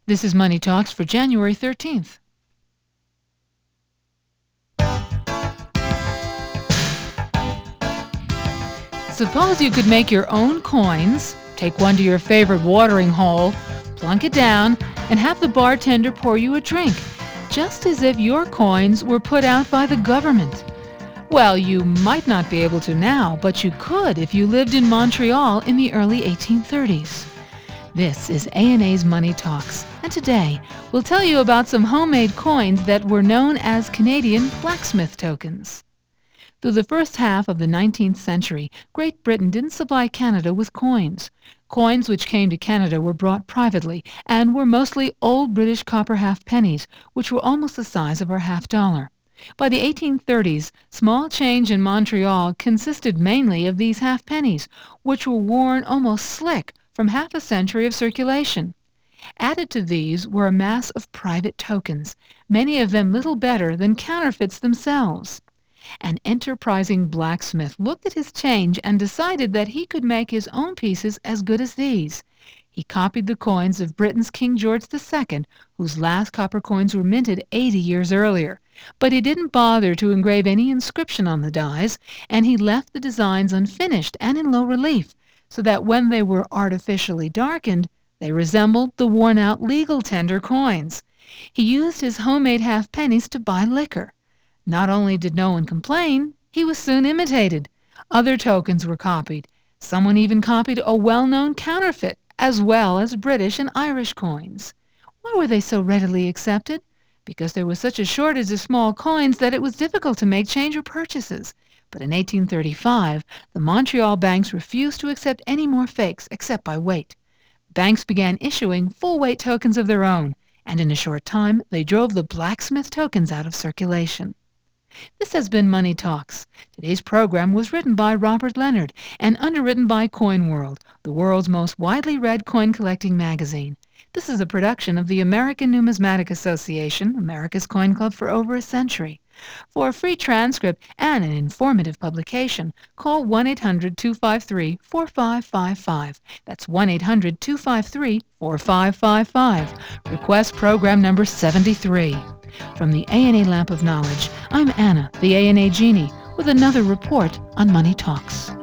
This is Money Talks for January 13th. Suppose you could make your own coins, take one to your favorite watering hole, plunk it down, and have the bartender pour you a drink, just as if your coins were put out by the government. Well, you might not be able to now, but you could if you lived in Montreal in the early 1830s. This is ANA's Money Talks, and today we'll tell you about some homemade coins that were known as Canadian blacksmith tokens. Through the first half of the 19th century, Great Britain didn't supply Canada with coins. Coins which came to Canada were brought privately and were mostly old British copper half-pennies, which were almost the size of our half-dollar. By the 1830s, small change in Montreal consisted mainly of these half-pennies, which were worn almost slick from half a century of circulation. Added to these were a mass of private tokens, many of them little better than counterfeits themselves. An enterprising blacksmith looked at his change and decided that he could make his own pieces as good as these. He copied the coins of Britain's King George II, whose last copper coins were minted 80 years earlier. But he didn't bother to engrave any inscription on the dies, and he left the designs unfinished and in low relief, so that when they were artificially darkened, they resembled the worn-out legal tender coins. He used his homemade half-pennies to buy liquor. Not only did no one complain, he was soon imitated. Other tokens were copied. Someone even copied a well-known counterfeit, as well as British and Irish coins. Why were they so readily accepted? Because there was such a shortage of small coins that it was difficult to make change or purchases. But in 1835, the Montreal banks refused to accept any more fakes except by weight. Banks began issuing full-weight tokens of their own, and in a short time they drove the blacksmith tokens out of circulation. This has been Money Talks. Today's program was written by Robert Leonard and underwritten by Coin World, the world's most widely read coin collecting magazine. This is a production of the American Numismatic Association, America's Coin Club for over a century. For a free transcript and an informative publication, call 1-800-253-4555. That's 1-800-253-4555. Request program number 73. From the ANA Lamp of Knowledge, I'm Anna, the ANA Genie, with another report on Money Talks.